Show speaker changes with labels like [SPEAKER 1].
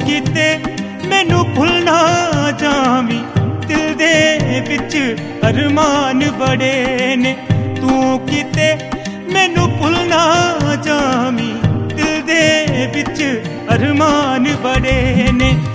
[SPEAKER 1] किते मैनू भुल ना जावी, दिल दे विच अरमान बड़े ने। तू किते मैनू भुल ना जावी, दिल दे विच अरमान बड़े ने।